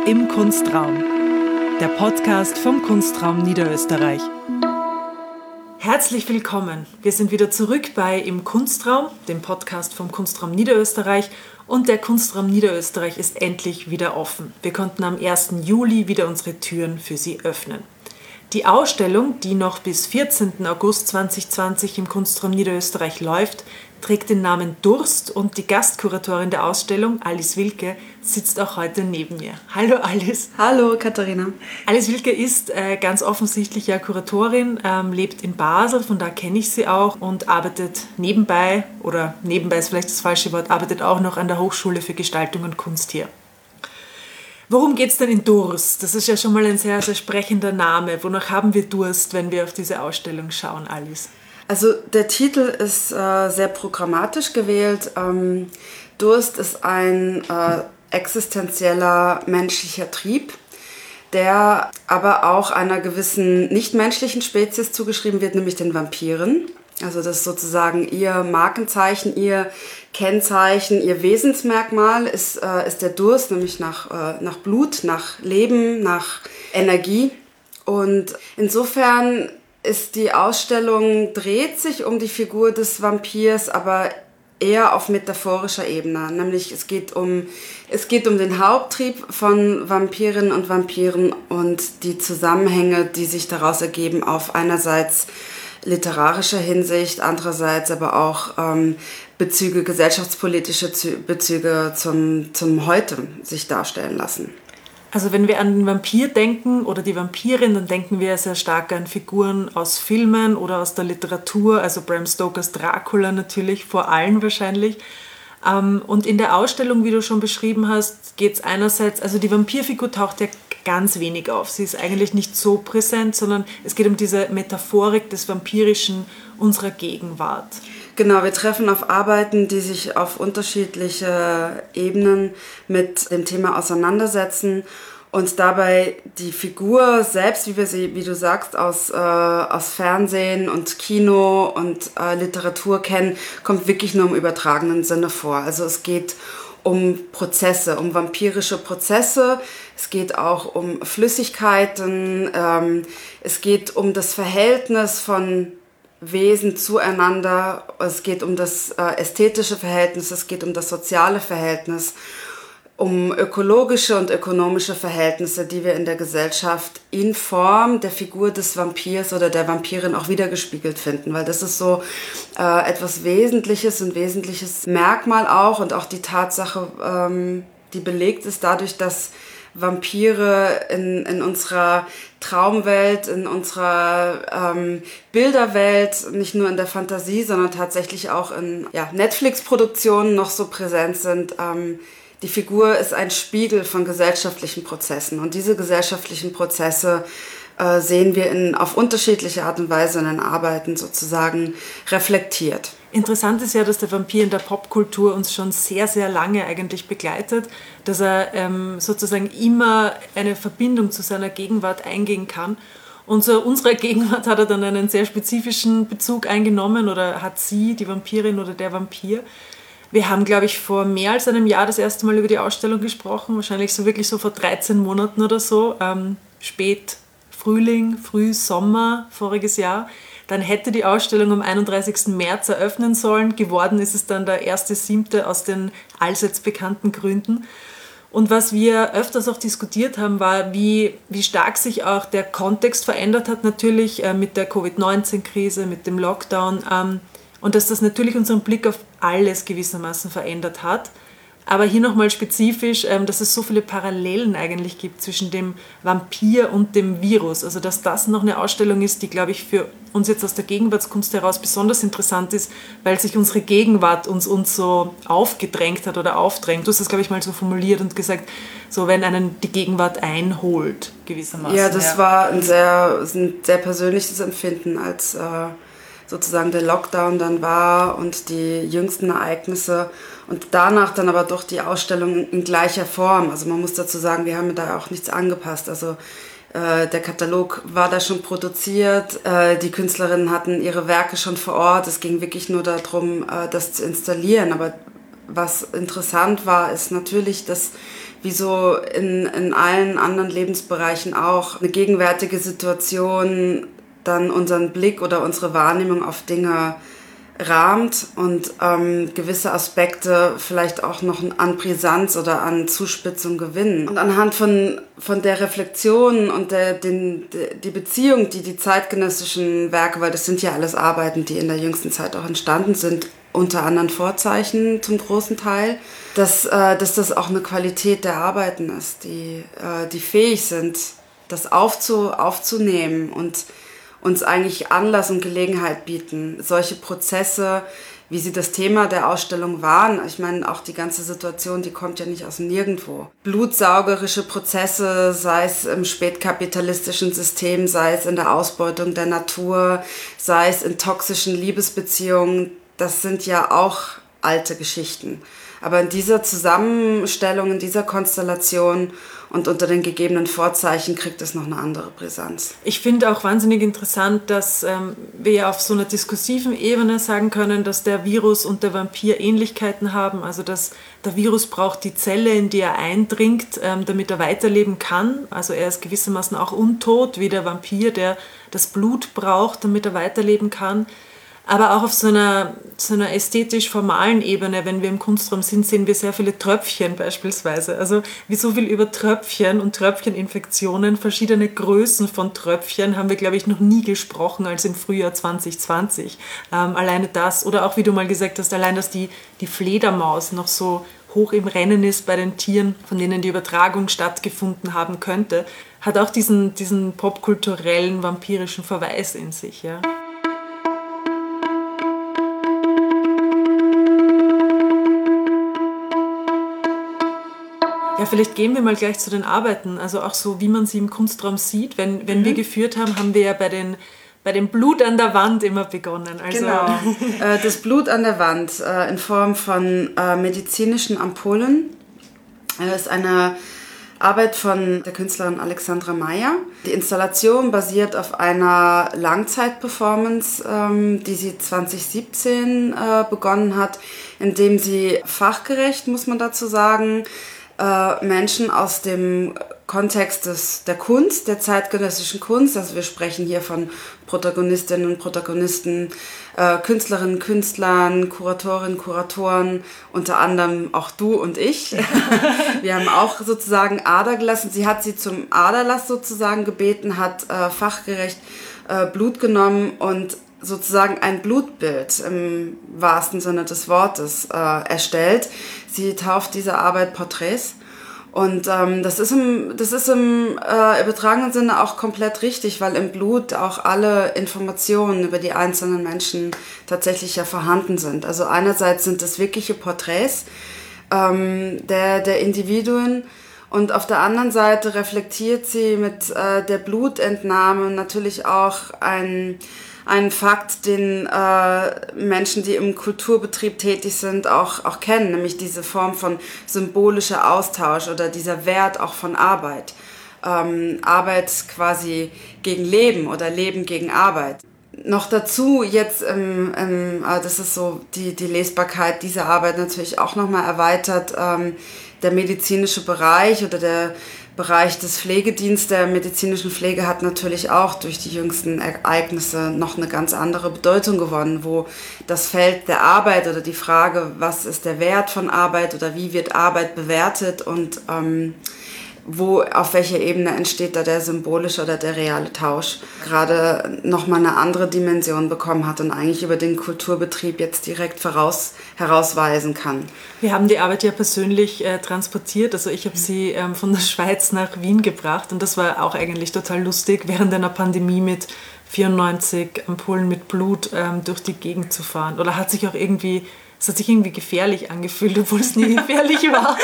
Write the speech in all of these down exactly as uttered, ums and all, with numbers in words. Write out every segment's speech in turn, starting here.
Im Kunstraum, der Podcast vom Kunstraum Niederösterreich. Herzlich willkommen. Wir sind wieder zurück bei Im Kunstraum, dem Podcast vom Kunstraum Niederösterreich. Und der Kunstraum Niederösterreich ist endlich wieder offen. Wir konnten am ersten Juli wieder unsere Türen für Sie öffnen. Die Ausstellung, die noch bis vierzehnten August zweitausendzwanzig im Kunstraum Niederösterreich läuft, trägt den Namen Durst und die Gastkuratorin der Ausstellung, Alice Wilke, sitzt auch heute neben mir. Hallo Alice. Hallo Katharina. Alice Wilke ist äh, ganz offensichtlich ja Kuratorin, ähm, lebt in Basel, von da kenne ich sie auch und arbeitet nebenbei, oder nebenbei ist vielleicht das falsche Wort, arbeitet auch noch an der Hochschule für Gestaltung und Kunst hier. Worum geht es denn in Durst? Das ist ja schon mal ein sehr, sehr sprechender Name. Wonach haben wir Durst, wenn wir auf diese Ausstellung schauen, Alice? Also der Titel ist äh, sehr programmatisch gewählt. Ähm, Durst ist ein äh, existenzieller menschlicher Trieb, der aber auch einer gewissen nichtmenschlichen Spezies zugeschrieben wird, nämlich den Vampiren. Also das ist sozusagen ihr Markenzeichen, ihr Kennzeichen, ihr Wesensmerkmal ist, äh, ist der Durst, nämlich nach, äh, nach Blut, nach Leben, nach Energie. Und insofern ist die Ausstellung, dreht sich um die Figur des Vampirs, aber eher auf metaphorischer Ebene. Nämlich es geht um, es geht um den Haupttrieb von Vampirinnen und Vampiren und die Zusammenhänge, die sich daraus ergeben, auf einerseits literarischer Hinsicht, andererseits aber auch ähm, Bezüge, gesellschaftspolitische Bezüge zum, zum Heute sich darstellen lassen. Also wenn wir an den Vampir denken oder die Vampirin, dann denken wir sehr stark an Figuren aus Filmen oder aus der Literatur, also Bram Stokers Dracula natürlich, vor allem wahrscheinlich. Und in der Ausstellung, wie du schon beschrieben hast, geht es einerseits, also die Vampirfigur taucht ja ganz wenig auf. Sie ist eigentlich nicht so präsent, sondern es geht um diese Metaphorik des Vampirischen unserer Gegenwart. Genau, wir treffen auf Arbeiten, die sich auf unterschiedliche Ebenen mit dem Thema auseinandersetzen und dabei die Figur selbst, wie wir sie, wie du sagst, aus, äh, aus Fernsehen und Kino und äh, Literatur kennen, kommt wirklich nur im übertragenen Sinne vor. Also es geht um Prozesse, um vampirische Prozesse, es geht auch um Flüssigkeiten, ähm, es geht um das Verhältnis von Wesen zueinander, es geht um das äh, ästhetische Verhältnis, es geht um das soziale Verhältnis, um ökologische und ökonomische Verhältnisse, die wir in der Gesellschaft in Form der Figur des Vampirs oder der Vampirin auch wiedergespiegelt finden, weil das ist so äh, etwas Wesentliches, ein wesentliches Merkmal auch und auch die Tatsache, ähm, die belegt ist dadurch, dass Vampire in, in unserer Traumwelt, in unserer ähm, Bilderwelt, nicht nur in der Fantasie, sondern tatsächlich auch in ja, Netflix-Produktionen noch so präsent sind. Ähm, die Figur ist ein Spiegel von gesellschaftlichen Prozessen und diese gesellschaftlichen Prozesse äh, sehen wir in, auf unterschiedliche Art und Weise in den Arbeiten sozusagen reflektiert. Interessant ist ja, dass der Vampir in der Popkultur uns schon sehr, sehr lange eigentlich begleitet, dass er ähm, sozusagen immer eine Verbindung zu seiner Gegenwart eingehen kann. Und zu unserer Gegenwart hat er dann einen sehr spezifischen Bezug eingenommen oder hat sie, die Vampirin oder der Vampir. Wir haben, glaube ich, vor mehr als einem Jahr das erste Mal über die Ausstellung gesprochen, wahrscheinlich so wirklich so vor dreizehn Monaten oder so, ähm, spät Frühling, früh Sommer voriges Jahr. Dann hätte die Ausstellung am einunddreißigsten März eröffnen sollen. Geworden ist es dann der erste siebte aus den allseits bekannten Gründen. Und was wir öfters auch diskutiert haben, war, wie, wie stark sich auch der Kontext verändert hat, natürlich äh, mit der Covid neunzehn Krise, mit dem Lockdown. Ähm, und dass das natürlich unseren Blick auf alles gewissermaßen verändert hat. Aber hier nochmal spezifisch, dass es so viele Parallelen eigentlich gibt zwischen dem Vampir und dem Virus. Also dass das noch eine Ausstellung ist, die, glaube ich, für uns jetzt aus der Gegenwartskunst heraus besonders interessant ist, weil sich unsere Gegenwart uns, uns so aufgedrängt hat oder aufdrängt. Du hast das, glaube ich, mal so formuliert und gesagt, so wenn einen die Gegenwart einholt, gewissermaßen. Ja, das ja. war ein sehr, ein sehr persönliches Empfinden, als äh, sozusagen der Lockdown dann war und die jüngsten Ereignisse und danach dann aber doch die Ausstellung in gleicher Form. Also man muss dazu sagen, wir haben da auch nichts angepasst. Also äh, der Katalog war da schon produziert, äh, die Künstlerinnen hatten ihre Werke schon vor Ort. Es ging wirklich nur darum, äh, das zu installieren. Aber was interessant war, ist natürlich, dass wie so in, in allen anderen Lebensbereichen auch eine gegenwärtige Situation dann unseren Blick oder unsere Wahrnehmung auf Dinge rahmt und ähm, gewisse Aspekte vielleicht auch noch an Brisanz oder an Zuspitzung gewinnen. Und anhand von, von der Reflexion und der, den, die Beziehung, die die zeitgenössischen Werke, weil das sind ja alles Arbeiten, die in der jüngsten Zeit auch entstanden sind, unter anderen Vorzeichen zum großen Teil, dass, äh, dass das auch eine Qualität der Arbeiten ist, die, äh, die fähig sind, das aufzu, aufzunehmen und uns eigentlich Anlass und Gelegenheit bieten, solche Prozesse, wie sie das Thema der Ausstellung waren. Ich meine, auch die ganze Situation, die kommt ja nicht aus dem Nirgendwo. Blutsaugerische Prozesse, sei es im spätkapitalistischen System, sei es in der Ausbeutung der Natur, sei es in toxischen Liebesbeziehungen, das sind ja auch alte Geschichten. Aber in dieser Zusammenstellung, in dieser Konstellation und unter den gegebenen Vorzeichen kriegt es noch eine andere Brisanz. Ich finde auch wahnsinnig interessant, dass ähm, wir ja auf so einer diskursiven Ebene sagen können, dass der Virus und der Vampir Ähnlichkeiten haben. Also dass der Virus braucht die Zelle, in die er eindringt, ähm, damit er weiterleben kann. Also er ist gewissermaßen auch untot, wie der Vampir, der das Blut braucht, damit er weiterleben kann. Aber auch auf so einer, so einer ästhetisch-formalen Ebene, wenn wir im Kunstraum sind, sehen wir sehr viele Tröpfchen beispielsweise. Also wie so viel über Tröpfchen und Tröpfcheninfektionen, verschiedene Größen von Tröpfchen haben wir, glaube ich, noch nie gesprochen als im Frühjahr zwanzig zwanzig. Ähm, alleine das, oder auch wie du mal gesagt hast, allein, dass die, die Fledermaus noch so hoch im Rennen ist bei den Tieren, von denen die Übertragung stattgefunden haben könnte, hat auch diesen, diesen popkulturellen, vampirischen Verweis in sich, ja. Ja, vielleicht gehen wir mal gleich zu den Arbeiten, also auch so, wie man sie im Kunstraum sieht. Wenn, wenn mhm. wir geführt haben, haben wir ja bei, den, bei dem Blut an der Wand immer begonnen. Also genau, das Blut an der Wand in Form von medizinischen Ampullen ist eine Arbeit von der Künstlerin Alexandra Meyer. Die Installation basiert auf einer Langzeitperformance, die sie zwanzig siebzehn begonnen hat, indem sie fachgerecht, muss man dazu sagen, Menschen aus dem Kontext des, der Kunst, der zeitgenössischen Kunst, also wir sprechen hier von Protagonistinnen und Protagonisten, äh, Künstlerinnen, Künstlern, Kuratorinnen, Kuratoren, unter anderem auch du und ich. Wir haben auch sozusagen Ader gelassen. Sie hat sie zum Aderlass sozusagen gebeten, hat äh, fachgerecht äh, Blut genommen und sozusagen ein Blutbild im wahrsten Sinne des Wortes äh, erstellt. Sie tauft diese Arbeit Porträts und ähm, das ist im, das ist im äh, übertragenen Sinne auch komplett richtig, weil im Blut auch alle Informationen über die einzelnen Menschen tatsächlich ja vorhanden sind. Also einerseits sind es wirkliche Porträts ähm, der, der Individuen, und auf der anderen Seite reflektiert sie mit äh, der Blutentnahme natürlich auch ein Ein Fakt, den äh, Menschen, die im Kulturbetrieb tätig sind, auch, auch kennen, nämlich diese Form von symbolischer Austausch oder dieser Wert auch von Arbeit. Ähm, Arbeit quasi gegen Leben oder Leben gegen Arbeit. Noch dazu jetzt, ähm, ähm, das ist so die, die Lesbarkeit dieser Arbeit natürlich auch nochmal erweitert, ähm, der medizinische Bereich oder der Bereich des Pflegedienstes, der medizinischen Pflege hat natürlich auch durch die jüngsten Ereignisse noch eine ganz andere Bedeutung gewonnen, wo das Feld der Arbeit oder die Frage, was ist der Wert von Arbeit oder wie wird Arbeit bewertet und ähm, wo, auf welcher Ebene entsteht da der symbolische oder der reale Tausch, gerade nochmal eine andere Dimension bekommen hat und eigentlich über den Kulturbetrieb jetzt direkt voraus, herausweisen kann. Wir haben die Arbeit ja persönlich äh, transportiert, also ich habe sie ähm, von der Schweiz nach Wien gebracht und das war auch eigentlich total lustig, während einer Pandemie mit vierundneunzig Ampullen mit Blut ähm, durch die Gegend zu fahren. Oder hat sich auch irgendwie, es hat sich irgendwie gefährlich angefühlt, obwohl es nie gefährlich war.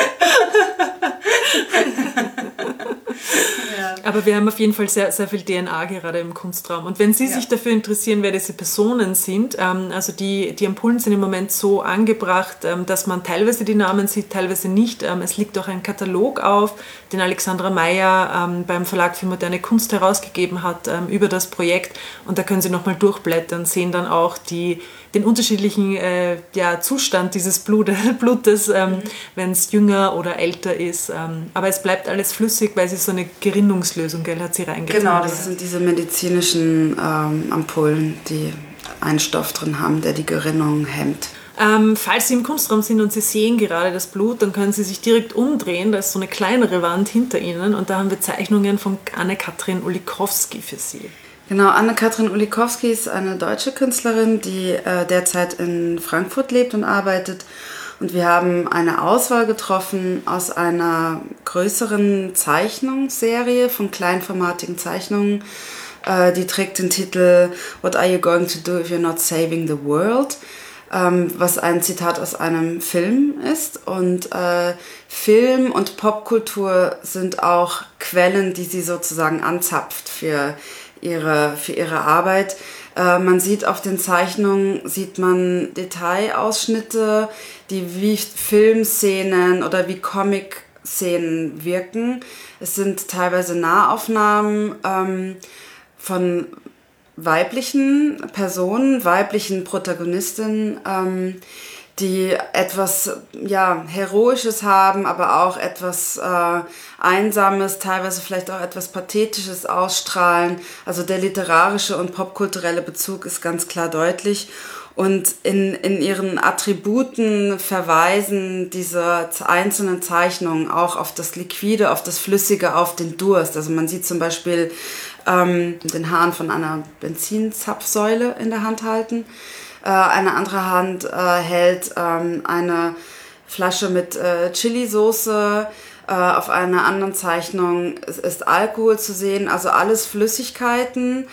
Ja. Aber wir haben auf jeden Fall sehr, sehr viel D N A gerade im Kunstraum. Und wenn Sie ja. sich dafür interessieren, wer diese Personen sind, ähm, also die, die Ampullen sind im Moment so angebracht, ähm, dass man teilweise die Namen sieht, teilweise nicht. Ähm, es liegt auch ein Katalog auf, den Alexandra Meyer ähm, beim Verlag für moderne Kunst herausgegeben hat ähm, über das Projekt. Und da können Sie nochmal durchblättern, sehen dann auch die den unterschiedlichen äh, ja, Zustand dieses Blut, Blutes, ähm, mhm. wenn es jünger oder älter ist. Ähm, aber es bleibt alles flüssig, weil sie so eine Gerinnungslösung, gell, hat sie reingetan. Genau, das sind diese medizinischen ähm, Ampullen, die einen Stoff drin haben, der die Gerinnung hemmt. Ähm, falls Sie im Kunstraum sind und Sie sehen gerade das Blut, dann können Sie sich direkt umdrehen. Da ist so eine kleinere Wand hinter Ihnen und da haben wir Zeichnungen von Anne-Kathrin Ulikowski für Sie. Genau, Anne-Kathrin Ulikowski ist eine deutsche Künstlerin, die äh, derzeit in Frankfurt lebt und arbeitet. Und wir haben eine Auswahl getroffen aus einer größeren Zeichnungsserie von kleinformatigen Zeichnungen. Äh, die trägt den Titel What are you going to do if you're not saving the world? Was ein Zitat aus einem Film ist. Und äh, Film und Popkultur sind auch Quellen, die sie sozusagen anzapft für ihre, für ihre Arbeit. Äh, man sieht auf den Zeichnungen, sieht man Detailausschnitte, die wie Filmszenen oder wie Comic-Szenen wirken. Es sind teilweise Nahaufnahmen ähm, von weiblichen Personen, weiblichen Protagonistinnen, ähm, die etwas ja, Heroisches haben, aber auch etwas äh, Einsames, teilweise vielleicht auch etwas Pathetisches ausstrahlen. Also der literarische und popkulturelle Bezug ist ganz klar deutlich. Und in, in ihren Attributen verweisen diese einzelnen Zeichnungen auch auf das Liquide, auf das Flüssige, auf den Durst. Also man sieht zum Beispiel ähm, den Hahn von einer Benzinzapfsäule in der Hand halten. Äh, eine andere Hand äh, hält ähm, eine Flasche mit äh, Chili-Soße. Äh, auf einer anderen Zeichnung ist, ist Alkohol zu sehen. Also alles Flüssigkeiten,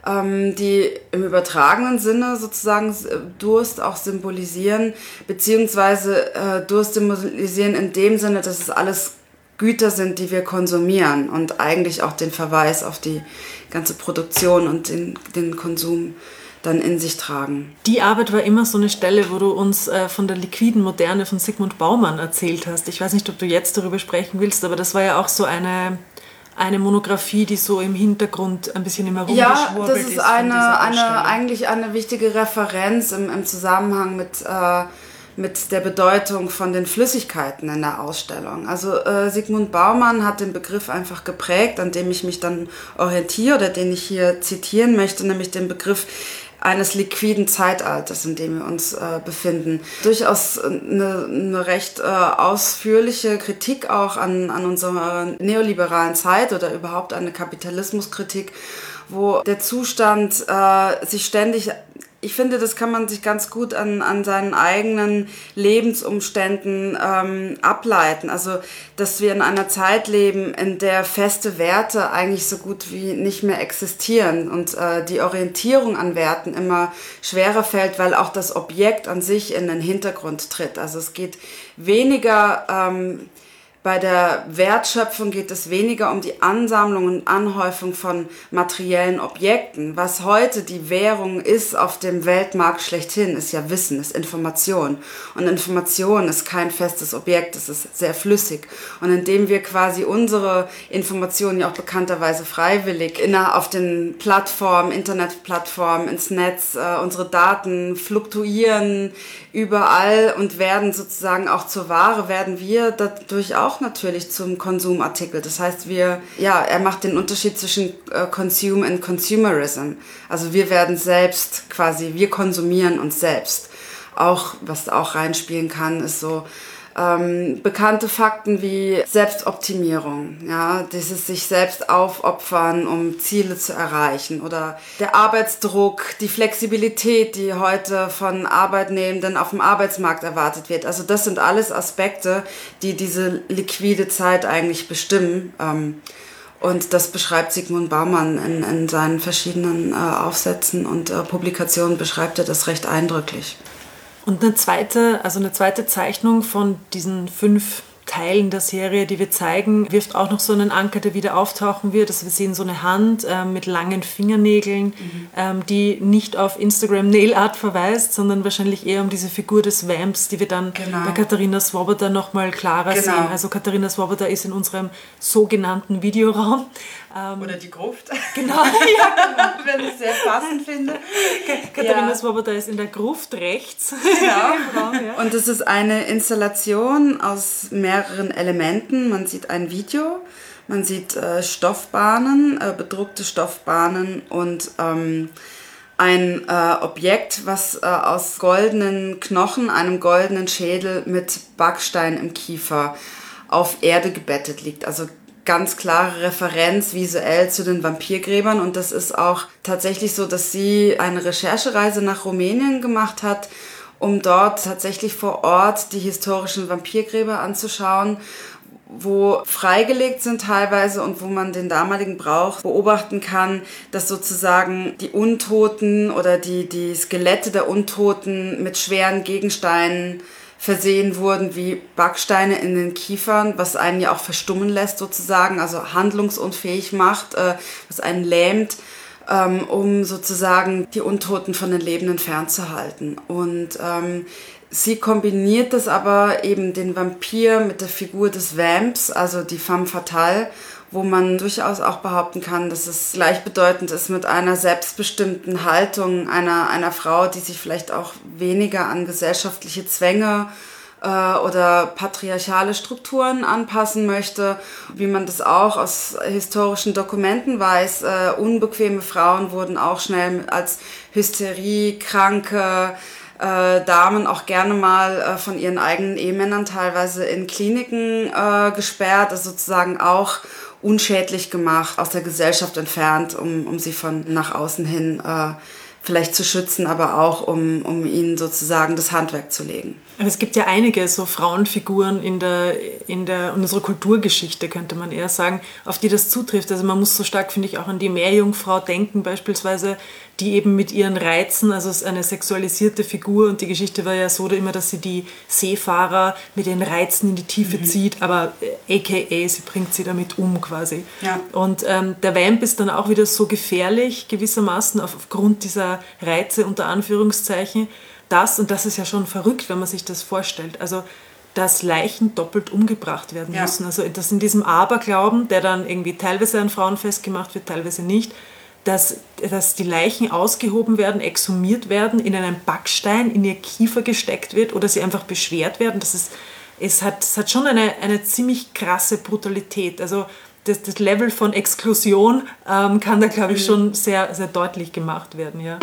die im übertragenen Sinne sozusagen Durst auch symbolisieren, beziehungsweise äh, Durst symbolisieren in dem Sinne, dass es alles Güter sind, die wir konsumieren und eigentlich auch den Verweis auf die ganze Produktion und den, den Konsum dann in sich tragen. Die Arbeit war immer so eine Stelle, wo du uns äh, von der liquiden Moderne von Zygmunt Baumann erzählt hast. Ich weiß nicht, ob du jetzt darüber sprechen willst, aber das war ja auch so eine... eine Monographie, die so im Hintergrund ein bisschen immer rumgeschwurbelt ist. Ja, das ist eine, eine, eigentlich eine wichtige Referenz im, im Zusammenhang mit, äh, mit der Bedeutung von den Flüssigkeiten in der Ausstellung. Also äh, Zygmunt Baumann hat den Begriff einfach geprägt, an dem ich mich dann orientiere oder den ich hier zitieren möchte, nämlich den Begriff eines liquiden Zeitalters, in dem wir uns äh, befinden. Durchaus eine, eine recht äh, ausführliche Kritik auch an, an unserer neoliberalen Zeit oder überhaupt eine Kapitalismuskritik, wo der Zustand äh, sich ständig... Ich finde, das kann man sich ganz gut an, an seinen eigenen Lebensumständen ähm, ableiten. Also, dass wir in einer Zeit leben, in der feste Werte eigentlich so gut wie nicht mehr existieren und äh, die Orientierung an Werten immer schwerer fällt, weil auch das Objekt an sich in den Hintergrund tritt. Also es geht weniger... Ähm, Bei der Wertschöpfung geht es weniger um die Ansammlung und Anhäufung von materiellen Objekten. Was heute die Währung ist auf dem Weltmarkt schlechthin, ist ja Wissen, ist Information. Und Information ist kein festes Objekt, es ist sehr flüssig. Und indem wir quasi unsere Informationen ja auch bekannterweise freiwillig in, auf den Plattformen, Internetplattformen, ins Netz, äh, unsere Daten fluktuieren überall und werden sozusagen auch zur Ware, werden wir dadurch auch natürlich zum Konsumartikel. Das heißt, wir, ja, er macht den Unterschied zwischen äh, Consume and Consumerism. Also wir werden selbst quasi, wir konsumieren uns selbst. Auch, was auch reinspielen kann, ist so ähm, bekannte Fakten wie Selbstoptimierung, ja, dieses sich selbst aufopfern, um Ziele zu erreichen, oder der Arbeitsdruck, die Flexibilität, die heute von Arbeitnehmenden auf dem Arbeitsmarkt erwartet wird. Also das sind alles Aspekte, die diese liquide Zeit eigentlich bestimmen. Ähm, Und das beschreibt Zygmunt Baumann in, in seinen verschiedenen äh, Aufsätzen und äh, Publikationen, beschreibt er das recht eindrücklich. Und eine zweite, also eine zweite Zeichnung von diesen fünf Teilen der Serie, die wir zeigen, wirft auch noch so einen Anker, der wieder auftauchen wird. Also wir sehen so eine Hand äh, mit langen Fingernägeln, mhm. ähm, die nicht auf Instagram Nail Art verweist, sondern wahrscheinlich eher um diese Figur des Vamps, die wir dann genau. bei Katharina Swoboda nochmal klarer genau. sehen. Also Katharina Swoboda ist in unserem sogenannten Videoraum. Ähm, Oder die Gruft. Genau, ja, genau. Wenn ich es sehr passend finde. Katharina ja. Swoboda ist in der Gruft rechts. Genau. Raum, ja. Und es ist eine Installation aus mehreren Elementen. Man sieht ein Video, man sieht äh, Stoffbahnen, äh, bedruckte Stoffbahnen und ähm, ein äh, Objekt, was äh, aus goldenen Knochen, einem goldenen Schädel mit Backstein im Kiefer auf Erde gebettet liegt. Also ganz klare Referenz visuell zu den Vampirgräbern. Und das ist auch tatsächlich so, dass sie eine Recherchereise nach Rumänien gemacht hat, um dort tatsächlich vor Ort die historischen Vampirgräber anzuschauen, wo freigelegt sind teilweise und wo man den damaligen Brauch beobachten kann, dass sozusagen die Untoten oder die, die Skelette der Untoten mit schweren Gegensteinen versehen wurden, wie Backsteine in den Kiefern, was einen ja auch verstummen lässt sozusagen, also handlungsunfähig macht, äh, was einen lähmt, ähm, um sozusagen die Untoten von den Lebenden fernzuhalten. Und ähm, sie kombiniert das aber eben den Vampir mit der Figur des Vamps, also die femme fatale, wo man durchaus auch behaupten kann, dass es gleichbedeutend ist mit einer selbstbestimmten Haltung einer, einer Frau, die sich vielleicht auch weniger an gesellschaftliche Zwänge äh, oder patriarchale Strukturen anpassen möchte, wie man das auch aus historischen Dokumenten weiß. Äh, unbequeme Frauen wurden auch schnell als Hysterie, Kranke, Äh, Damen auch gerne mal äh, von ihren eigenen Ehemännern teilweise in Kliniken äh, gesperrt, also sozusagen auch unschädlich gemacht, aus der Gesellschaft entfernt, um, um sie von nach außen hin äh, vielleicht zu schützen, aber auch um, um ihnen sozusagen das Handwerk zu legen. Aber es gibt ja einige so Frauenfiguren in der, in der in unserer Kulturgeschichte, könnte man eher sagen, auf die das zutrifft. Also man muss so stark, finde ich, auch an die Meerjungfrau denken beispielsweise, die eben mit ihren Reizen, also es ist eine sexualisierte Figur und die Geschichte war ja so immer, dass sie die Seefahrer mit ihren Reizen in die Tiefe mhm. zieht, aber aka sie bringt sie damit um quasi. Ja. Und ähm, der Vamp ist dann auch wieder so gefährlich gewissermaßen auf, aufgrund dieser Reize unter Anführungszeichen, dass, und das ist ja schon verrückt, wenn man sich das vorstellt, also dass Leichen doppelt umgebracht werden ja. müssen. Also das in diesem Aberglauben, der dann irgendwie teilweise an Frauen festgemacht wird, teilweise nicht, dass, dass die Leichen ausgehoben werden, exhumiert werden, in einen Backstein in ihr Kiefer gesteckt wird oder sie einfach beschwert werden. Das ist, es, hat, es hat schon eine, eine ziemlich krasse Brutalität. Also das, das Level von Exklusion ähm, kann da, glaube ich, schon sehr, sehr deutlich gemacht werden. Ja.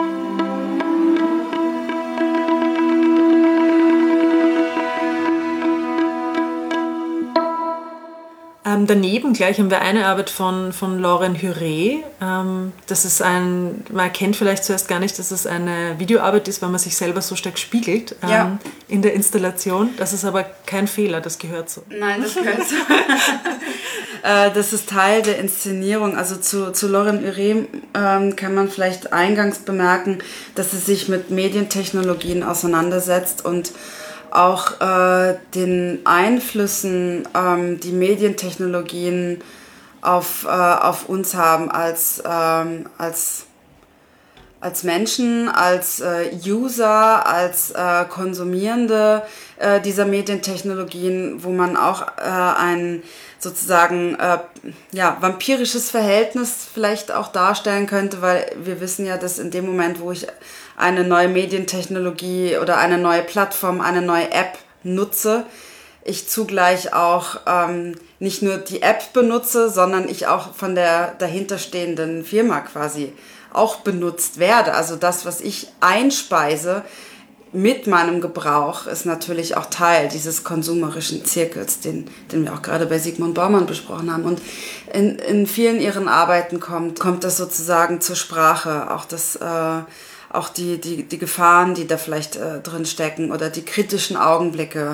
Ähm, daneben gleich haben wir eine Arbeit von, von Lauren Huré. Ähm, das ist ein, man erkennt vielleicht zuerst gar nicht, dass es eine Videoarbeit ist, weil man sich selber so stark spiegelt ähm, ja. in der Installation. Das ist aber kein Fehler, das gehört so. Nein, das gehört so. äh, das ist Teil der Inszenierung. Also zu, zu Lauren Huré ähm, kann man vielleicht eingangs bemerken, dass sie sich mit Medientechnologien auseinandersetzt und auch äh, den Einflüssen, ähm, die Medientechnologien auf, äh, auf uns haben als, ähm, als, als Menschen, als äh, User, als äh, Konsumierende äh, dieser Medientechnologien, wo man auch äh, ein sozusagen äh, ja, vampirisches Verhältnis vielleicht auch darstellen könnte, weil wir wissen ja, dass in dem Moment, wo ich eine neue Medientechnologie oder eine neue Plattform, eine neue App nutze, ich zugleich auch ähm, nicht nur die App benutze, sondern ich auch von der dahinterstehenden Firma quasi auch benutzt werde. Also das, was ich einspeise mit meinem Gebrauch, ist natürlich auch Teil dieses konsumerischen Zirkels, den, den wir auch gerade bei Sigmund Baumann besprochen haben. Und in, in vielen ihren Arbeiten kommt, kommt das sozusagen zur Sprache, auch das äh, auch die, die, die Gefahren, die da vielleicht äh, drin stecken oder die kritischen Augenblicke,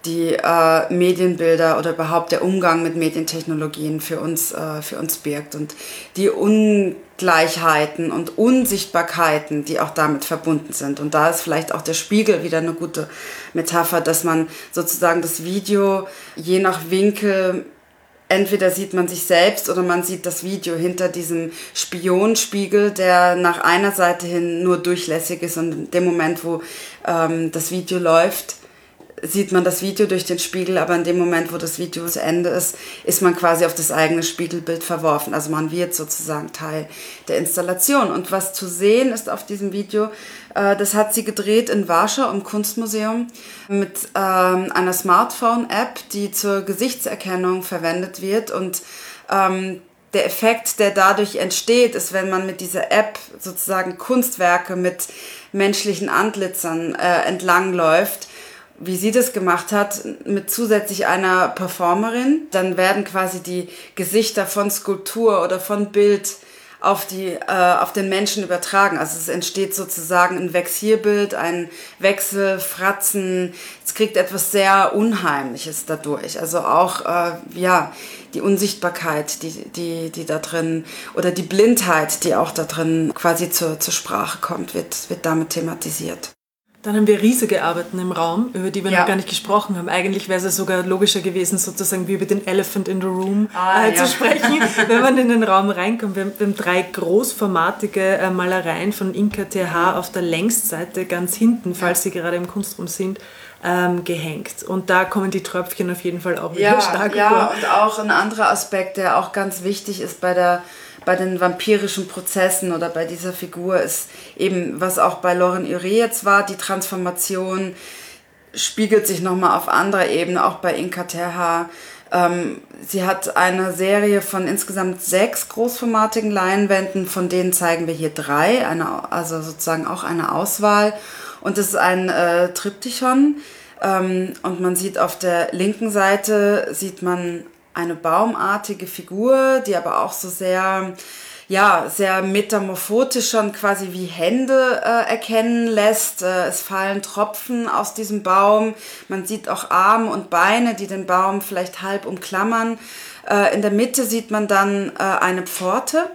die äh, Medienbilder oder überhaupt der Umgang mit Medientechnologien für uns, äh, für uns birgt und die Ungleichheiten und Unsichtbarkeiten, die auch damit verbunden sind. Und da ist vielleicht auch der Spiegel wieder eine gute Metapher, dass man sozusagen das Video je nach Winkel, entweder sieht man sich selbst oder man sieht das Video hinter diesem Spionspiegel, der nach einer Seite hin nur durchlässig ist, und in dem Moment, wo ähm, das Video läuft, sieht man das Video durch den Spiegel, aber in dem Moment, wo das Video zu Ende ist, ist man quasi auf das eigene Spiegelbild verworfen. Also man wird sozusagen Teil der Installation. Und was zu sehen ist auf diesem Video, äh, das hat sie gedreht in Warschau im Kunstmuseum mit ähm, einer Smartphone-App, die zur Gesichtserkennung verwendet wird. Und ähm, der Effekt, der dadurch entsteht, ist, wenn man mit dieser App sozusagen Kunstwerke mit menschlichen Antlitzern äh, entlangläuft, wie sie das gemacht hat, mit zusätzlich einer Performerin. Dann werden quasi die Gesichter von Skulptur oder von Bild auf, die, äh, auf den Menschen übertragen. Also es entsteht sozusagen ein Vexierbild, ein Wechsel, Fratzen. Es kriegt etwas sehr Unheimliches dadurch. Also auch äh, ja, die Unsichtbarkeit, die, die, die da drin, oder die Blindheit, die auch da drin quasi zur, zur Sprache kommt, wird, wird damit thematisiert. Dann haben wir riesige Arbeiten im Raum, über die wir ja. noch gar nicht gesprochen haben. Eigentlich wäre es sogar logischer gewesen, sozusagen wie über den Elephant in the Room ah, äh, ja. zu sprechen, wenn man in den Raum reinkommt. Wir haben, wir haben drei großformatige äh, Malereien von Inka T H auf der Längsseite ganz hinten, falls Sie gerade im Kunstraum sind, ähm, gehängt. Und da kommen die Tröpfchen auf jeden Fall auch wieder ja, stark ja, vor. Ja, und auch ein anderer Aspekt, der auch ganz wichtig ist bei der bei den vampirischen Prozessen oder bei dieser Figur, ist eben, was auch bei Lauren Urey jetzt war, die Transformation spiegelt sich nochmal auf anderer Ebene, auch bei Inka T H. Ähm, sie hat eine Serie von insgesamt sechs großformatigen Leinwänden, von denen zeigen wir hier drei, eine, also sozusagen auch eine Auswahl. Und das ist ein äh, Triptychon. Ähm, und man sieht auf der linken Seite, sieht man eine baumartige Figur, die aber auch so sehr, ja, sehr metamorphotisch schon quasi wie Hände äh, erkennen lässt. Äh, es fallen Tropfen aus diesem Baum. Man sieht auch Arme und Beine, die den Baum vielleicht halb umklammern. Äh, in der Mitte sieht man dann äh, eine Pforte,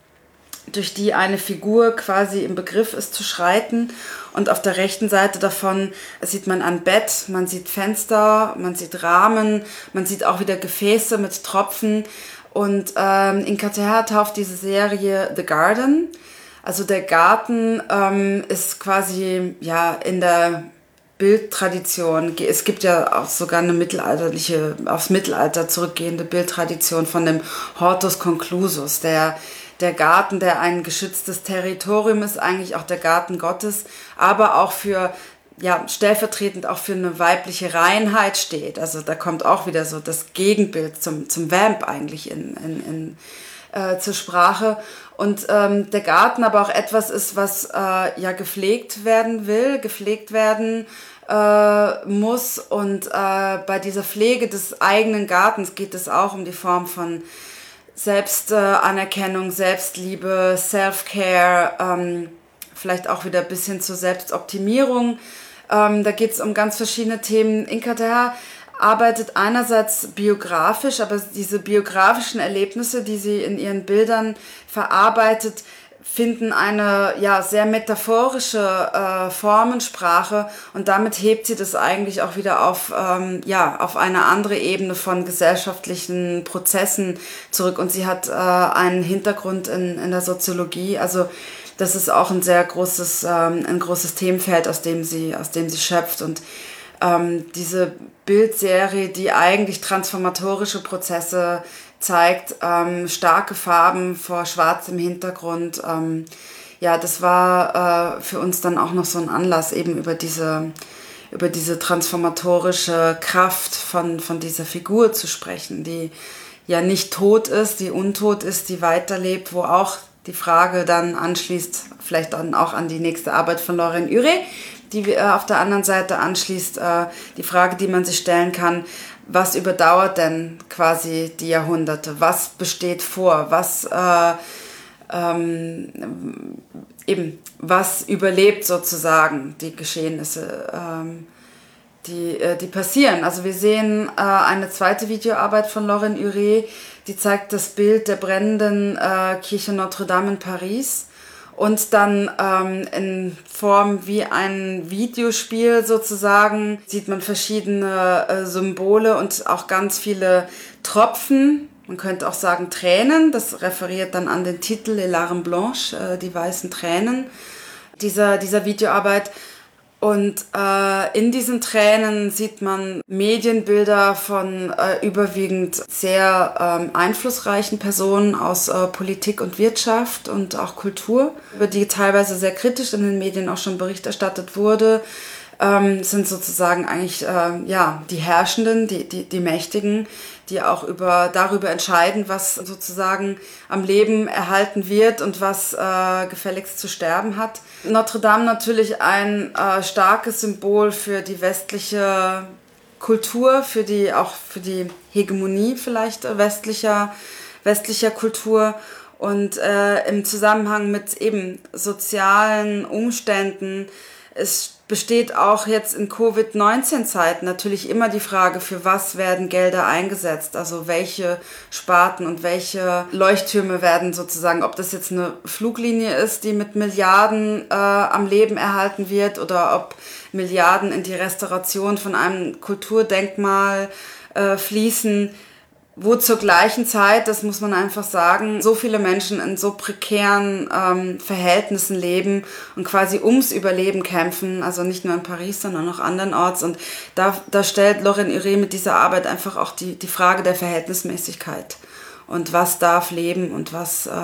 durch die eine Figur quasi im Begriff ist zu schreiten. Und auf der rechten Seite davon sieht man ein Bett, man sieht Fenster, man sieht Rahmen, man sieht auch wieder Gefäße mit Tropfen. Und ähm, Inka T H tauft diese Serie The Garden. Also der Garten ähm, ist quasi ja in der Bildtradition. Es gibt ja auch sogar eine mittelalterliche, aufs Mittelalter zurückgehende Bildtradition von dem Hortus Conclusus, der Der Garten, der ein geschütztes Territorium ist, eigentlich auch der Garten Gottes, aber auch für, ja, stellvertretend auch für eine weibliche Reinheit steht. Also da kommt auch wieder so das Gegenbild zum, zum Vamp eigentlich in, in, in, äh, zur Sprache. Und ähm, der Garten aber auch etwas ist, was äh, ja gepflegt werden will, gepflegt werden äh, muss. Und äh, bei dieser Pflege des eigenen Gartens geht es auch um die Form von Selbstanerkennung, äh, Selbstliebe, Self-Care, ähm, vielleicht auch wieder bis hin zur Selbstoptimierung. Ähm, da geht es um ganz verschiedene Themen. Inka T H arbeitet einerseits biografisch, aber diese biografischen Erlebnisse, die sie in ihren Bildern verarbeitet, finden eine ja sehr metaphorische äh, Formensprache, und damit hebt sie das eigentlich auch wieder auf ähm, ja auf eine andere Ebene von gesellschaftlichen Prozessen zurück. Und sie hat äh, einen Hintergrund in, in der Soziologie, also das ist auch ein sehr großes ähm, ein großes Themenfeld, aus dem sie aus dem sie schöpft. Und ähm, diese Bildserie, die eigentlich transformatorische Prozesse zeigt, ähm, starke Farben vor schwarzem Hintergrund. Ähm, ja, das war äh, für uns dann auch noch so ein Anlass, eben über diese, über diese transformatorische Kraft von, von dieser Figur zu sprechen, die ja nicht tot ist, die untot ist, die weiterlebt, wo auch die Frage dann anschließt, vielleicht dann auch an die nächste Arbeit von Lauren Urey, die äh, auf der anderen Seite anschließt, äh, die Frage, die man sich stellen kann: Was überdauert denn quasi die Jahrhunderte? Was besteht vor? Was äh, ähm, eben, was überlebt sozusagen die Geschehnisse? Ähm, die, äh, die passieren. Also wir sehen äh, eine zweite Videoarbeit von Lorraine Huré, die zeigt das Bild der brennenden äh, Kirche Notre-Dame in Paris. Und dann ähm, in Form wie ein Videospiel sozusagen sieht man verschiedene äh, Symbole und auch ganz viele Tropfen. Man könnte auch sagen Tränen. Das referiert dann an den Titel Les Larmes Blanches, äh, die weißen Tränen dieser, dieser Videoarbeit. Und äh, in diesen Tränen sieht man Medienbilder von äh, überwiegend sehr ähm, einflussreichen Personen aus äh, Politik und Wirtschaft und auch Kultur, über die teilweise sehr kritisch in den Medien auch schon Bericht erstattet wurde, ähm, sind sozusagen eigentlich äh, ja, die Herrschenden, die, die, die Mächtigen, die auch über, darüber entscheiden, was sozusagen am Leben erhalten wird und was äh, gefälligst zu sterben hat. Notre Dame natürlich ein äh, starkes Symbol für die westliche Kultur, für die, auch für die Hegemonie vielleicht westlicher, westlicher Kultur. Und äh, im Zusammenhang mit eben sozialen Umständen ist besteht auch jetzt in Covid neunzehn Zeiten natürlich immer die Frage, für was werden Gelder eingesetzt, also welche Sparten und welche Leuchttürme werden sozusagen, ob das jetzt eine Fluglinie ist, die mit Milliarden äh, am Leben erhalten wird oder ob Milliarden in die Restauration von einem Kulturdenkmal äh, fließen, wo zur gleichen Zeit, das muss man einfach sagen, so viele Menschen in so prekären ähm, Verhältnissen leben und quasi ums Überleben kämpfen, also nicht nur in Paris, sondern auch andernorts. Und da, da stellt Lorraine Huré mit dieser Arbeit einfach auch die, die Frage der Verhältnismäßigkeit. Und was darf leben und was, äh,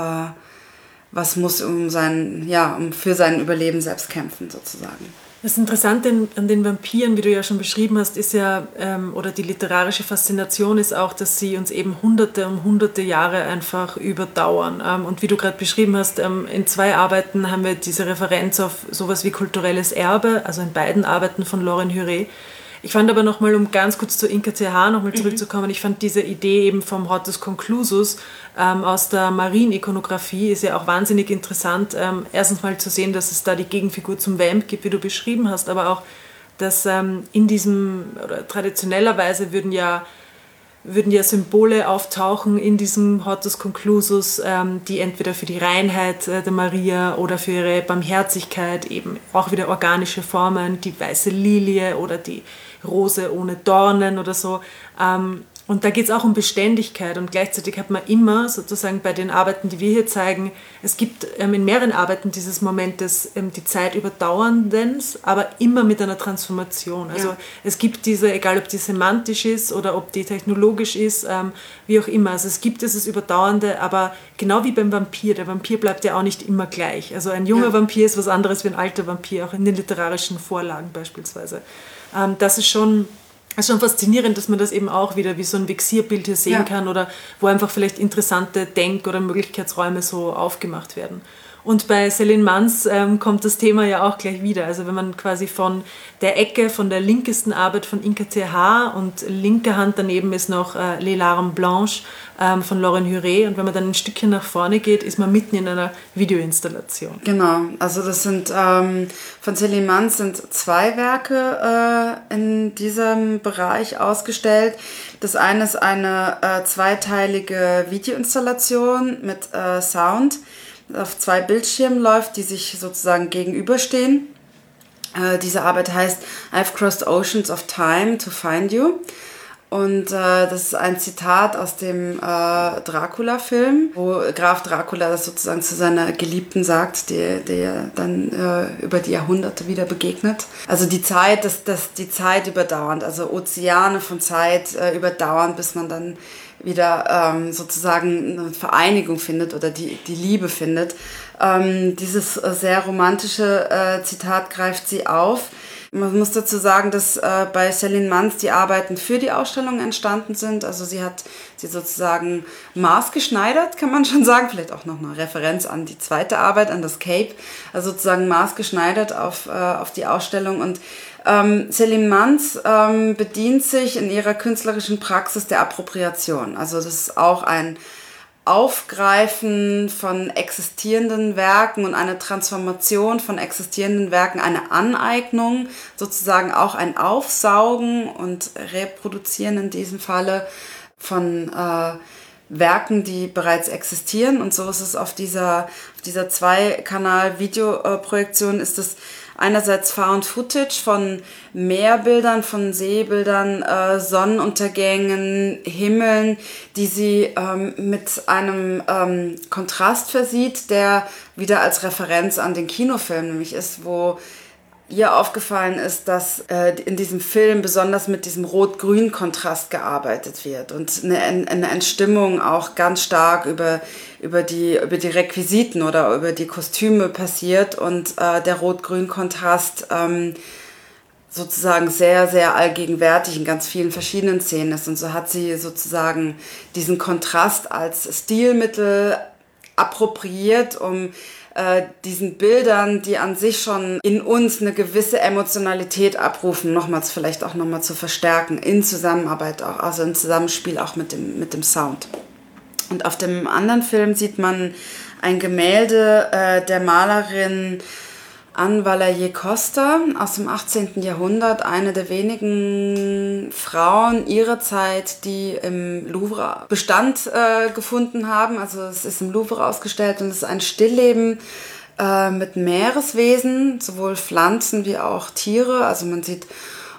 was muss um sein, ja, um für sein Überleben selbst kämpfen, sozusagen. Das Interessante an den Vampiren, wie du ja schon beschrieben hast, ist ja, ähm, oder die literarische Faszination ist auch, dass sie uns eben hunderte um hunderte Jahre einfach überdauern. Ähm, und wie du gerade beschrieben hast, ähm, in zwei Arbeiten haben wir diese Referenz auf sowas wie kulturelles Erbe, also in beiden Arbeiten von Lorraine Huré. Ich fand aber nochmal, um ganz kurz zu Inka T H nochmal zurückzukommen, ich fand diese Idee eben vom Hortus Conclusus ähm, aus der Marienikonographie ist ja auch wahnsinnig interessant. Ähm, erstens mal zu sehen, dass es da die Gegenfigur zum Vamp gibt, wie du beschrieben hast, aber auch, dass ähm, in diesem, oder traditionellerweise würden ja würden ja Symbole auftauchen in diesem Hortus Conclusus, ähm, die entweder für die Reinheit äh, der Maria oder für ihre Barmherzigkeit, eben auch wieder organische Formen, die weiße Lilie oder die Rose ohne Dornen oder so. Ähm, und da geht es auch um Beständigkeit und gleichzeitig hat man immer sozusagen bei den Arbeiten, die wir hier zeigen, es gibt ähm, in mehreren Arbeiten dieses Moment des ähm, die Zeit überdauerndens, aber immer mit einer Transformation. Also ja. Es gibt diese, egal ob die semantisch ist oder ob die technologisch ist, ähm, wie auch immer. Also es gibt dieses Überdauernde, aber genau wie beim Vampir, der Vampir bleibt ja auch nicht immer gleich. Also ein junger ja. Vampir ist was anderes wie ein alter Vampir, auch in den literarischen Vorlagen beispielsweise. Ähm, das ist schon... Es ist schon faszinierend, dass man das eben auch wieder wie so ein Vexierbild hier sehen ja. kann oder wo einfach vielleicht interessante Denk- oder Möglichkeitsräume so aufgemacht werden. Und bei Céline Mans ähm, kommt das Thema ja auch gleich wieder. Also wenn man quasi von der Ecke, von der linkesten Arbeit von Inka T H und linker Hand daneben ist noch äh, Les Larmes Blanches ähm, von Lorraine Huré. Und wenn man dann ein Stückchen nach vorne geht, ist man mitten in einer Videoinstallation. Genau, also das sind ähm, von Céline Mans sind zwei Werke äh, in diesem Bereich ausgestellt. Das eine ist eine äh, zweiteilige Videoinstallation mit äh, Sound, auf zwei Bildschirmen läuft, die sich sozusagen gegenüberstehen. Äh, diese Arbeit heißt I've crossed oceans of time to find you. Und äh, das ist ein Zitat aus dem äh, Dracula-Film, wo Graf Dracula das sozusagen zu seiner Geliebten sagt, die, die dann äh, über die Jahrhunderte wieder begegnet. Also die Zeit, dass das, die Zeit überdauernd, also Ozeane von Zeit äh, überdauernd, bis man dann wieder ähm, sozusagen eine Vereinigung findet oder die, die Liebe findet. Ähm, dieses äh, sehr romantische äh, Zitat greift sie auf. Man muss dazu sagen, dass äh, bei Céline Mans die Arbeiten für die Ausstellung entstanden sind. Also sie hat sie sozusagen maßgeschneidert, kann man schon sagen. Vielleicht auch noch eine Referenz an die zweite Arbeit, an das Cape. Also sozusagen maßgeschneidert auf, äh, auf die Ausstellung. Und ähm, Céline Mans ähm, bedient sich in ihrer künstlerischen Praxis der Appropriation. Also das ist auch ein Aufgreifen von existierenden Werken und eine Transformation von existierenden Werken, eine Aneignung, sozusagen auch ein Aufsaugen und Reproduzieren in diesem Falle von äh, Werken, die bereits existieren. Und so ist es auf dieser, auf dieser Zwei-Kanal-Videoprojektion, ist es einerseits Found Footage von Meerbildern, von Seebildern, äh, Sonnenuntergängen, Himmeln, die sie ähm, mit einem ähm, Kontrast versieht, der wieder als Referenz an den Kinofilm nämlich ist, wo ihr aufgefallen ist, dass äh, in diesem Film besonders mit diesem Rot-Grün-Kontrast gearbeitet wird und eine, eine Entstimmung auch ganz stark über, über, die, über die Requisiten oder über die Kostüme passiert und äh, der Rot-Grün-Kontrast ähm, sozusagen sehr, sehr allgegenwärtig in ganz vielen verschiedenen Szenen ist. Und so hat sie sozusagen diesen Kontrast als Stilmittel appropriiert, um diesen Bildern, die an sich schon in uns eine gewisse Emotionalität abrufen, nochmals vielleicht auch nochmal zu verstärken, in Zusammenarbeit auch, also im Zusammenspiel auch mit dem, mit dem Sound. Und auf dem anderen Film sieht man ein Gemälde äh, der Malerin Anne Valerie Costa aus dem achtzehnten Jahrhundert, eine der wenigen Frauen ihrer Zeit, die im Louvre Bestand äh, gefunden haben. Also es ist im Louvre ausgestellt und es ist ein Stillleben äh, mit Meereswesen, sowohl Pflanzen wie auch Tiere. Also man sieht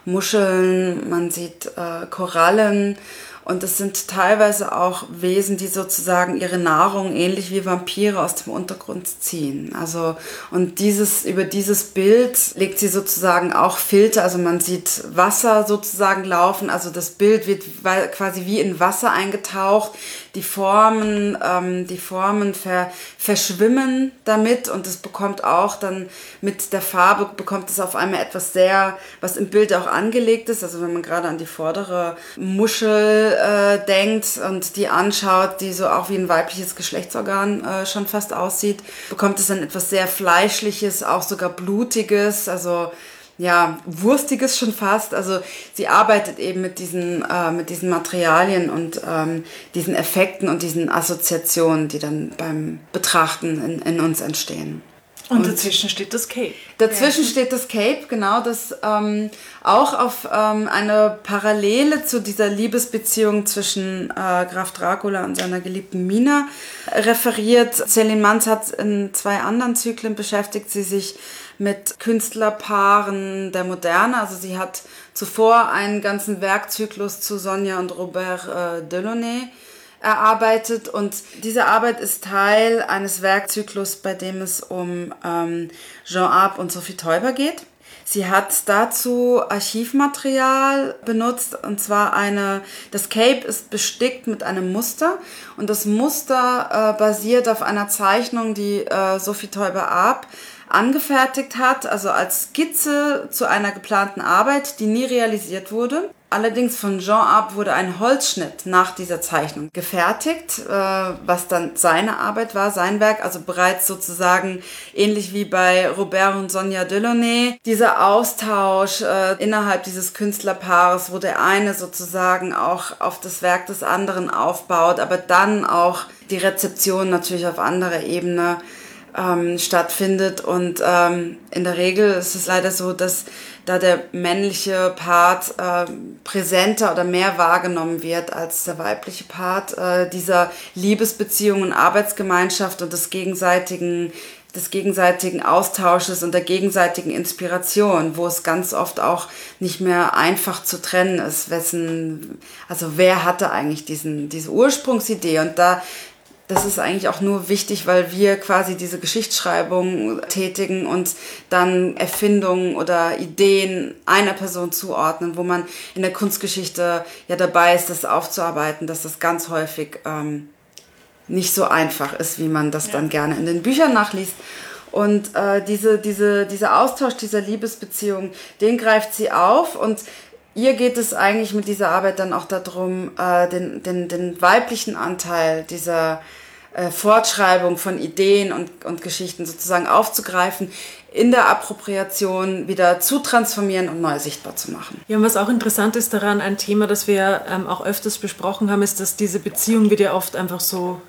Muscheln, man sieht äh, Korallen. Und es sind teilweise auch Wesen, die sozusagen ihre Nahrung ähnlich wie Vampire aus dem Untergrund ziehen. Also, und dieses, über dieses Bild legt sie sozusagen auch Filter. Also man sieht Wasser sozusagen laufen. Also das Bild wird quasi wie in Wasser eingetaucht. Die Formen, ähm, die Formen ver, verschwimmen damit und es bekommt auch dann mit der Farbe bekommt es auf einmal etwas sehr, was im Bild auch angelegt ist. Also wenn man gerade an die vordere Muschel äh, denkt und die anschaut, die so auch wie ein weibliches Geschlechtsorgan äh, schon fast aussieht, bekommt es dann etwas sehr Fleischliches, auch sogar Blutiges, also ja, Wurstiges schon fast. Also sie arbeitet eben mit diesen, äh, mit diesen Materialien und ähm, diesen Effekten und diesen Assoziationen, die dann beim Betrachten in, in uns entstehen. Und, und dazwischen steht das Cape. Dazwischen ja. steht das Cape, genau, das ähm, auch auf ähm, eine Parallele zu dieser Liebesbeziehung zwischen äh, Graf Dracula und seiner geliebten Mina referiert. Céline Manz hat in zwei anderen Zyklen beschäftigt sie sich mit Künstlerpaaren der Moderne. Also sie hat zuvor einen ganzen Werkzyklus zu Sonia und Robert äh, Delaunay erarbeitet und diese Arbeit ist Teil eines Werkzyklus, bei dem es um ähm, Jean Arp und Sophie Teuber geht. Sie hat dazu Archivmaterial benutzt und zwar eine, das Cape ist bestickt mit einem Muster und das Muster äh, basiert auf einer Zeichnung, die äh, Sophie Teuber Arp angefertigt hat, also als Skizze zu einer geplanten Arbeit, die nie realisiert wurde. Allerdings von Jean Arp wurde ein Holzschnitt nach dieser Zeichnung gefertigt, äh, was dann seine Arbeit war, sein Werk, also bereits sozusagen ähnlich wie bei Robert und Sonia Delaunay. Dieser Austausch äh, innerhalb dieses Künstlerpaares, wo der eine sozusagen auch auf das Werk des anderen aufbaut, aber dann auch die Rezeption natürlich auf anderer Ebene ähm, stattfindet. Und ähm, in der Regel ist es leider so, dass da der männliche Part äh, präsenter oder mehr wahrgenommen wird als der weibliche Part äh, dieser Liebesbeziehung und Arbeitsgemeinschaft und des gegenseitigen, des gegenseitigen Austausches und der gegenseitigen Inspiration, wo es ganz oft auch nicht mehr einfach zu trennen ist, wessen, also wer hatte eigentlich diesen, diese Ursprungsidee. Und da das ist eigentlich auch nur wichtig, weil wir quasi diese Geschichtsschreibung tätigen und dann Erfindungen oder Ideen einer Person zuordnen, wo man in der Kunstgeschichte ja dabei ist, das aufzuarbeiten, dass das ganz häufig ähm, nicht so einfach ist, wie man das ja. dann gerne in den Büchern nachliest. Und äh, diese, diese, dieser Austausch dieser Liebesbeziehung, den greift sie auf und ihr geht es eigentlich mit dieser Arbeit dann auch darum, äh, den, den, den weiblichen Anteil dieser äh, Fortschreibung von Ideen und, und Geschichten sozusagen aufzugreifen, in der Appropriation wieder zu transformieren und neu sichtbar zu machen. Ja, und was auch interessant ist daran, ein Thema, das wir ähm, auch öfters besprochen haben, ist, dass diese Beziehung wird ja oft einfach so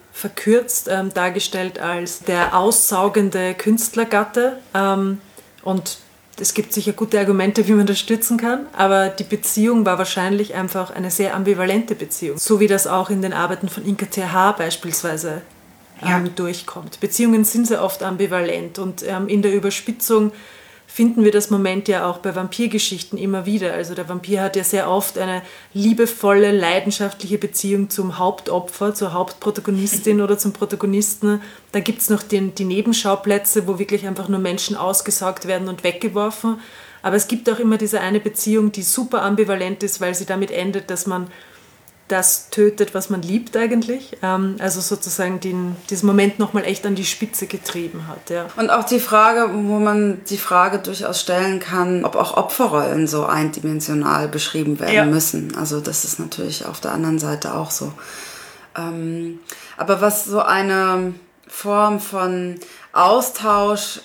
verkürzt ähm, dargestellt als der aussaugende Künstlergatte. Ähm, und es gibt sicher gute Argumente, wie man das stützen kann, aber die Beziehung war wahrscheinlich einfach eine sehr ambivalente Beziehung, so wie das auch in den Arbeiten von Inka T H beispielsweise ähm, ja. durchkommt. Beziehungen sind sehr oft ambivalent und ähm, in der Überspitzung finden wir das Moment ja auch bei Vampirgeschichten immer wieder. Also der Vampir hat ja sehr oft eine liebevolle, leidenschaftliche Beziehung zum Hauptopfer, zur Hauptprotagonistin oder zum Protagonisten. Dann gibt es noch den, die Nebenschauplätze, wo wirklich einfach nur Menschen ausgesaugt werden und weggeworfen. Aber es gibt auch immer diese eine Beziehung, die super ambivalent ist, weil sie damit endet, dass man das tötet, was man liebt eigentlich. Also sozusagen den, diesen Moment nochmal echt an die Spitze getrieben hat. Ja. Und auch die Frage, wo man die Frage durchaus stellen kann, ob auch Opferrollen so eindimensional beschrieben werden ja. müssen. Also das ist natürlich auf der anderen Seite auch so. Aber was so eine Form von Austausch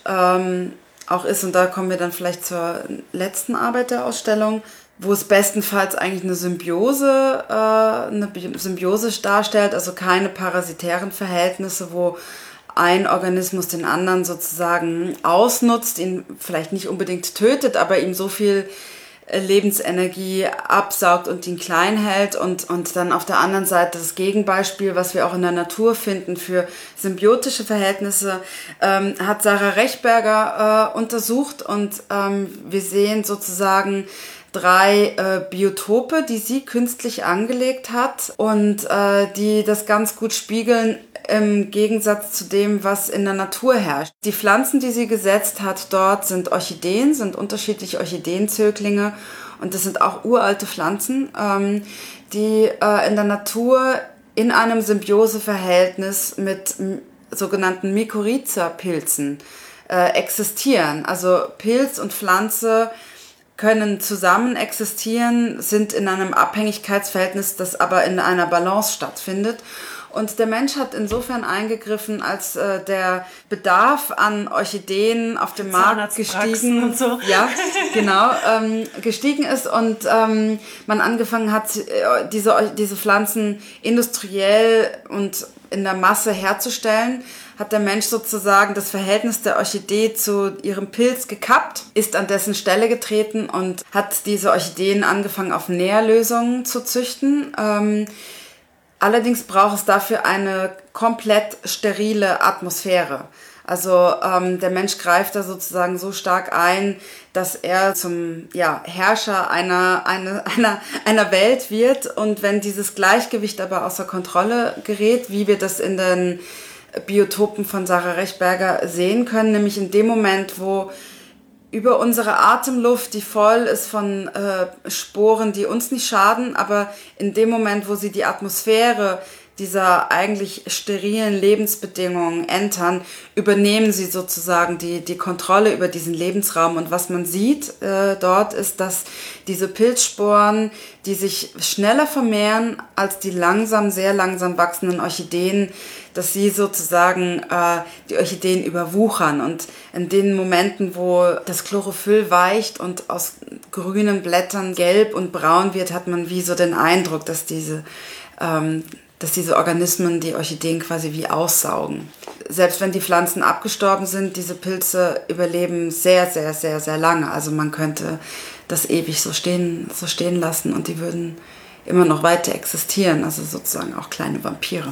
auch ist, und da kommen wir dann vielleicht zur letzten Arbeit der Ausstellung, wo es bestenfalls eigentlich eine Symbiose, äh, eine Symbiose darstellt, also keine parasitären Verhältnisse, wo ein Organismus den anderen sozusagen ausnutzt, ihn vielleicht nicht unbedingt tötet, aber ihm so viel Lebensenergie absaugt und ihn klein hält und, und dann auf der anderen Seite das Gegenbeispiel, was wir auch in der Natur finden für symbiotische Verhältnisse, ähm, hat Sarah Rechberger äh, untersucht und ähm, wir sehen sozusagen drei äh, Biotope, die sie künstlich angelegt hat und äh, die das ganz gut spiegeln im Gegensatz zu dem, was in der Natur herrscht. Die Pflanzen, die sie gesetzt hat dort, sind Orchideen, sind unterschiedliche Orchideenzöglinge und das sind auch uralte Pflanzen, ähm, die äh, in der Natur in einem Symbioseverhältnis mit m- sogenannten Mykorrhiza-Pilzen äh, existieren. Also Pilz und Pflanze können zusammen existieren, sind in einem Abhängigkeitsverhältnis, das aber in einer Balance stattfindet. Und der Mensch hat insofern eingegriffen, als äh, der Bedarf an Orchideen auf dem Markt gestiegen, und so. ja, genau, ähm, gestiegen ist und ähm, man angefangen hat, äh, diese, diese Pflanzen industriell und in der Masse herzustellen, hat der Mensch sozusagen das Verhältnis der Orchidee zu ihrem Pilz gekappt, ist an dessen Stelle getreten und hat diese Orchideen angefangen, auf Nährlösungen zu züchten. Ähm, allerdings braucht es dafür eine komplett sterile Atmosphäre. Also ähm, der Mensch greift da sozusagen so stark ein, dass er zum ja, Herrscher einer, einer, einer, einer Welt wird. Und wenn dieses Gleichgewicht aber außer Kontrolle gerät, wie wir das in den Biotopen von Sarah Rechberger sehen können, nämlich in dem Moment, wo über unsere Atemluft, die voll ist von äh, Sporen, die uns nicht schaden, aber in dem Moment, wo sie die Atmosphäre dieser eigentlich sterilen Lebensbedingungen entern, übernehmen sie sozusagen die, die Kontrolle über diesen Lebensraum. Und was man sieht äh, dort ist, dass diese Pilzsporen, die sich schneller vermehren als die langsam, sehr langsam wachsenden Orchideen, dass sie sozusagen äh, die Orchideen überwuchern. Und in den Momenten, wo das Chlorophyll weicht und aus grünen Blättern gelb und braun wird, hat man wie so den Eindruck, dass diese ähm, dass diese Organismen die Orchideen quasi wie aussaugen. Selbst wenn die Pflanzen abgestorben sind, diese Pilze überleben sehr, sehr, sehr, sehr lange. Also man könnte das ewig so stehen, so stehen lassen und die würden immer noch weiter existieren. Also sozusagen auch kleine Vampire.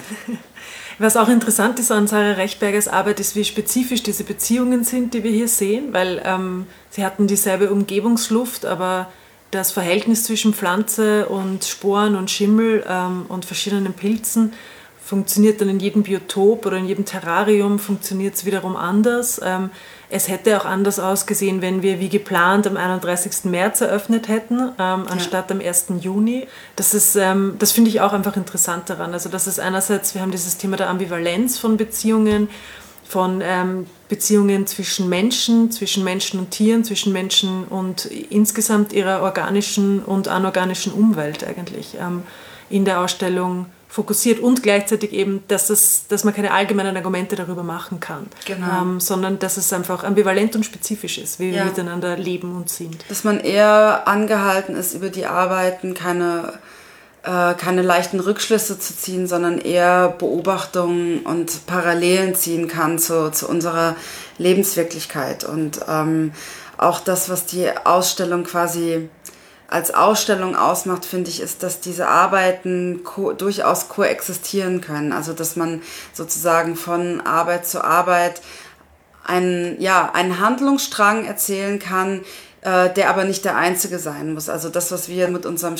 Was auch interessant ist an Sarah Rechbergers Arbeit, ist, wie spezifisch diese Beziehungen sind, die wir hier sehen, weil ähm, sie hatten dieselbe Umgebungsluft, aber das Verhältnis zwischen Pflanze und Sporen und Schimmel ähm, und verschiedenen Pilzen funktioniert dann in jedem Biotop oder in jedem Terrarium, funktioniert es wiederum anders. Ähm, es hätte auch anders ausgesehen, wenn wir wie geplant am einunddreißigsten März eröffnet hätten, ähm, anstatt ja. am ersten Juni. Das ist, ähm, das finde ich auch einfach interessant daran. Also das ist einerseits, wir haben dieses Thema der Ambivalenz von Beziehungen, von ähm, Beziehungen zwischen Menschen, zwischen Menschen und Tieren, zwischen Menschen und insgesamt ihrer organischen und anorganischen Umwelt eigentlich ähm, in der Ausstellung fokussiert und gleichzeitig eben, dass, das, dass man keine allgemeinen Argumente darüber machen kann, genau. ähm, sondern dass es einfach ambivalent und spezifisch ist, wie ja. wir miteinander leben und sind. Dass man eher angehalten ist, über die Arbeiten keine äh, keine leichten Rückschlüsse zu ziehen, sondern eher Beobachtungen und Parallelen ziehen kann zu, zu unserer Lebenswirklichkeit. Und ähm, auch das, was die Ausstellung quasi als Ausstellung ausmacht, finde ich, ist, dass diese Arbeiten ko- durchaus koexistieren können. Also dass man sozusagen von Arbeit zu Arbeit einen, ja, einen Handlungsstrang erzählen kann, äh, der aber nicht der einzige sein muss. Also das, was wir mit unserem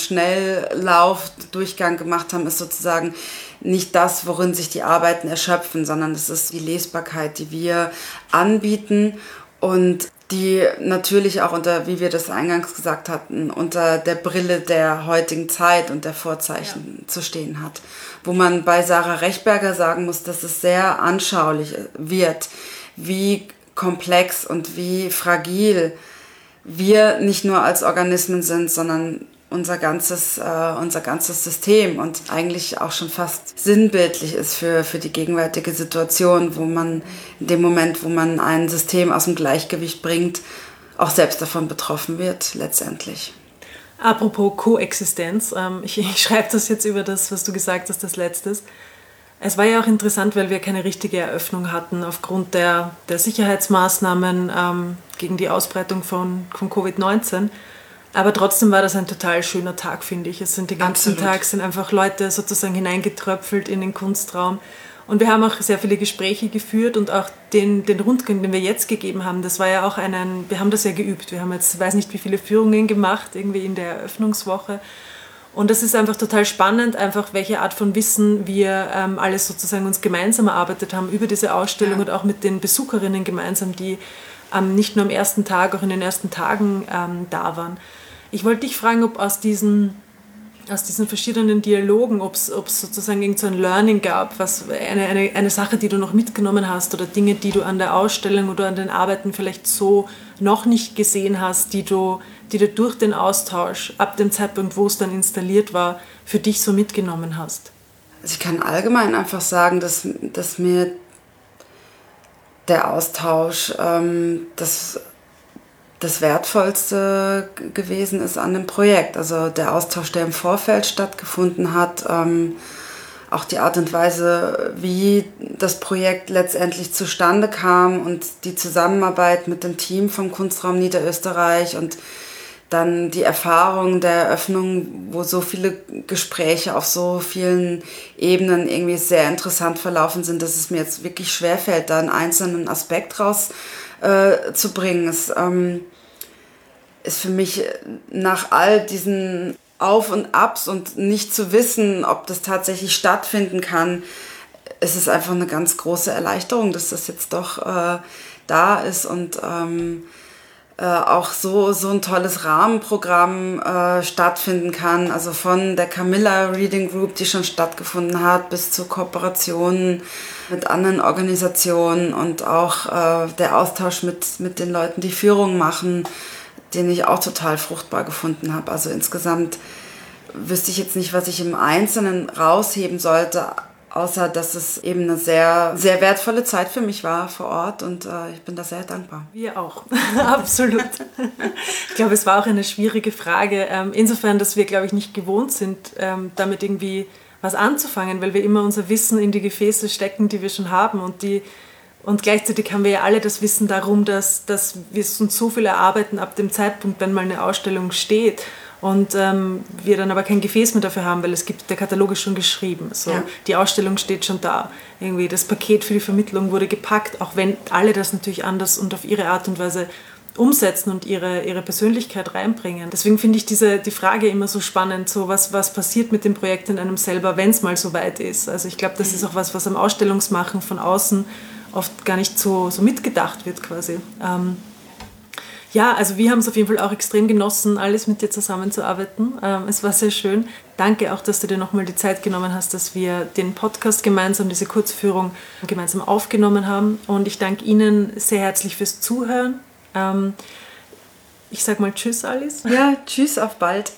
Schnelllauf-Durchgang gemacht haben, ist sozusagen nicht das, worin sich die Arbeiten erschöpfen, sondern es ist die Lesbarkeit, die wir anbieten und die natürlich auch unter, wie wir das eingangs gesagt hatten, unter der Brille der heutigen Zeit und der Vorzeichen ja. zu stehen hat. Wo man bei Sarah Rechberger sagen muss, dass es sehr anschaulich wird, wie komplex und wie fragil wir nicht nur als Organismen sind, sondern unser ganzes, äh, unser ganzes System und eigentlich auch schon fast sinnbildlich ist für, für die gegenwärtige Situation, wo man in dem Moment, wo man ein System aus dem Gleichgewicht bringt, auch selbst davon betroffen wird, letztendlich. Apropos Koexistenz, ähm, ich, ich schreibe das jetzt über das, was du gesagt hast, das Letztes. Es war ja auch interessant, weil wir keine richtige Eröffnung hatten aufgrund der, der Sicherheitsmaßnahmen ähm, gegen die Ausbreitung von, von Covid neunzehn. Aber trotzdem war das ein total schöner Tag, finde ich. Es sind den ganzen Absolut. Tag sind einfach Leute sozusagen hineingetröpfelt in den Kunstraum. Und wir haben auch sehr viele Gespräche geführt und auch den, den Rundgang, den wir jetzt gegeben haben, das war ja auch einen, wir haben das ja geübt. Wir haben jetzt, weiß nicht wie viele Führungen gemacht, irgendwie in der Eröffnungswoche. Und das ist einfach total spannend, einfach welche Art von Wissen wir ähm, alles sozusagen uns gemeinsam erarbeitet haben über diese Ausstellung ja. und auch mit den Besucherinnen gemeinsam, die ähm, nicht nur am ersten Tag, auch in den ersten Tagen ähm, da waren. Ich wollte dich fragen, ob aus diesen, aus diesen verschiedenen Dialogen, ob es sozusagen irgend so ein Learning gab, was eine, eine, eine Sache, die du noch mitgenommen hast oder Dinge, die du an der Ausstellung oder an den Arbeiten vielleicht so noch nicht gesehen hast, die du, die du durch den Austausch ab dem Zeitpunkt, wo es dann installiert war, für dich so mitgenommen hast. Also ich kann allgemein einfach sagen, dass, dass mir der Austausch ähm, das das Wertvollste gewesen ist an dem Projekt. Also der Austausch, der im Vorfeld stattgefunden hat, ähm, auch die Art und Weise, wie das Projekt letztendlich zustande kam und die Zusammenarbeit mit dem Team vom Kunstraum Niederösterreich und dann die Erfahrung der Eröffnung, wo so viele Gespräche auf so vielen Ebenen irgendwie sehr interessant verlaufen sind, dass es mir jetzt wirklich schwerfällt, da einen einzelnen Aspekt rauszubringen. Äh, es ähm, ist für mich nach all diesen Auf und Abs und nicht zu wissen, ob das tatsächlich stattfinden kann, ist es einfach eine ganz große Erleichterung, dass das jetzt doch äh, da ist und ähm, äh, auch so, so ein tolles Rahmenprogramm äh, stattfinden kann. Also von der Camilla Reading Group, die schon stattgefunden hat, bis zu Kooperationen mit anderen Organisationen und auch äh, der Austausch mit, mit den Leuten, die Führung machen, den ich auch total fruchtbar gefunden habe. Also insgesamt wüsste ich jetzt nicht, was ich im Einzelnen rausheben sollte, außer dass es eben eine sehr, sehr wertvolle Zeit für mich war vor Ort und äh, ich bin da sehr dankbar. Wir auch, absolut. Ich glaube, es war auch eine schwierige Frage, ähm, insofern, dass wir, glaube ich, nicht gewohnt sind, ähm, damit irgendwie was anzufangen, weil wir immer unser Wissen in die Gefäße stecken, die wir schon haben und die Und gleichzeitig haben wir ja alle das Wissen darum, dass, dass wir uns so viel erarbeiten ab dem Zeitpunkt, wenn mal eine Ausstellung steht und ähm, wir dann aber kein Gefäß mehr dafür haben, weil es gibt, der Katalog ist schon geschrieben. So, ja. Die Ausstellung steht schon da. Irgendwie das Paket für die Vermittlung wurde gepackt, auch wenn alle das natürlich anders und auf ihre Art und Weise umsetzen und ihre, ihre Persönlichkeit reinbringen. Deswegen finde ich diese, die Frage immer so spannend, so was, was passiert mit dem Projekt in einem selber, wenn es mal so weit ist. Also ich glaube, das ist auch was, was am Ausstellungsmachen von außen oft gar nicht so, so mitgedacht wird quasi. Ähm, ja, also wir haben es auf jeden Fall auch extrem genossen, alles mit dir zusammenzuarbeiten. Ähm, es war sehr schön. Danke auch, dass du dir nochmal die Zeit genommen hast, dass wir den Podcast gemeinsam, diese Kurzführung gemeinsam aufgenommen haben. Und ich danke Ihnen sehr herzlich fürs Zuhören. Ähm, ich sage mal Tschüss, Alice. Ja, tschüss, auf bald.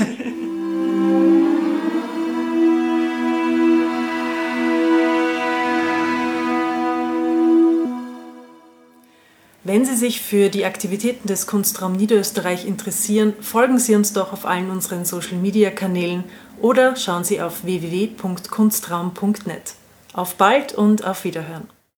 Wenn Sie sich für die Aktivitäten des Kunstraum Niederösterreich interessieren, folgen Sie uns doch auf allen unseren Social-Media-Kanälen oder schauen Sie auf w w w punkt kunstraum punkt net. Auf bald und auf Wiederhören!